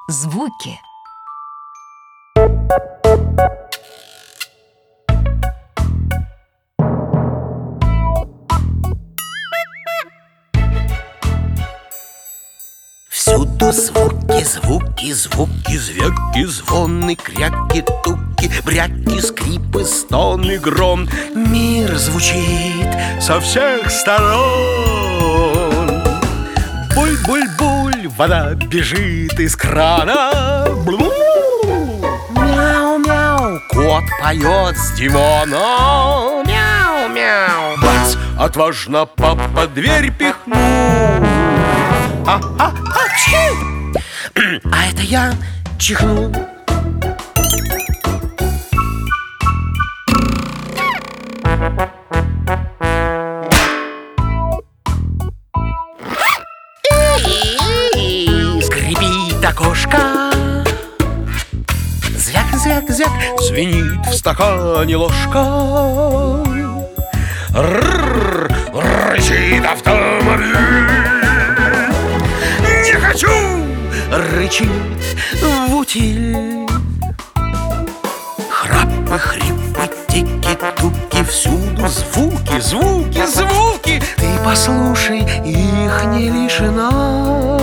Звуки. Всюду звуки, звуки, звуки, звяки, звоны, кряки, туки, бряки, скрипы, стоны, гром. Мир звучит со всех сторон. Буль-буль-буль, вода бежит из крана. Мяу-мяу, кот поет с дивана. Мяу-мяу, бац, отважно папа дверь пихнул. А это я чихнул. Скрипит окошко. Звяк, звяк, звяк, звенит в стакане ложка. Рычит автомобиль. Не хочу! Рычит в утиль. Храпы, хрипы, тики-туки, всюду звуки, звуки, звуки. Ты послушай, их не лишена.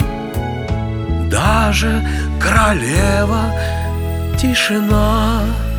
Даже королева тишина.